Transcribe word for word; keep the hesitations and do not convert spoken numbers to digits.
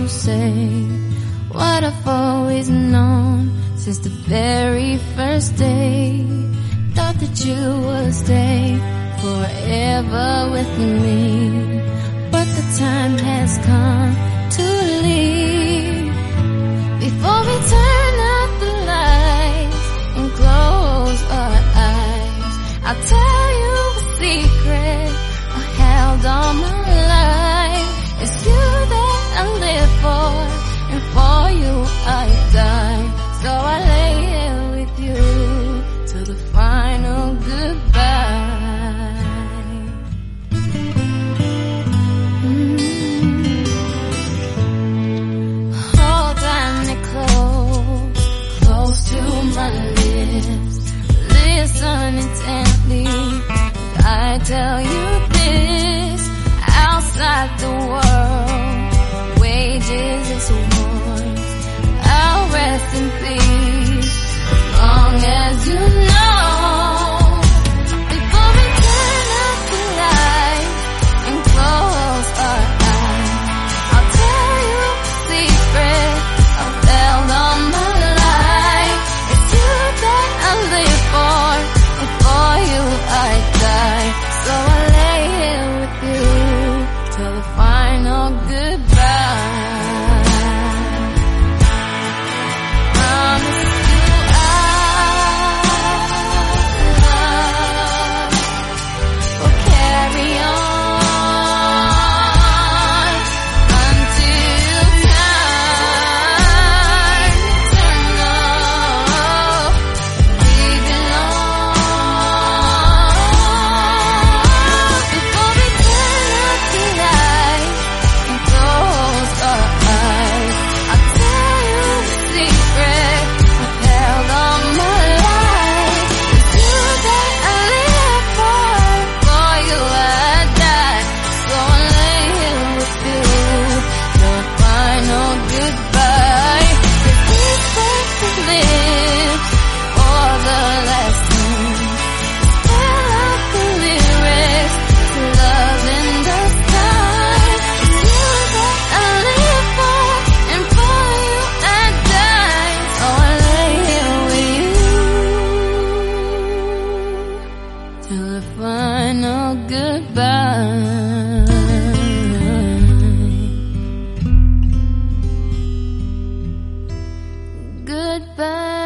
say what I've always known since the very first day. Thought that you would stay forever with me, but the time has come to leave. Before we turn out the lights and close our eyes, I'll tell you a secret I held all my life. It's you that I live for, and for you I die. So I lay here with you till the final goodbye. Mm. Holding it close, close to my lips. Listen intently as I tell you this. Outside the world wages its wars. I'll rest in peace as long as you know. Before we turn out the lights and close our eyes, I'll tell you a secret I've held all my life. It's you that I live for, and for you I die. So I lay here with you till the final goodbye. Promise you our love will carry on until time eternal. We belong. Before we turn out the lights and close our eyes, I'll tell you a secret I've held all my life. It's you that I live for, for you I die. So I lay here with you till the final goodbye. If these words to live for the last time, spell out the lyrics to love in the sky. It's you that I live for, and for you I die. So I lay here with you till the final goodbye. Goodbye.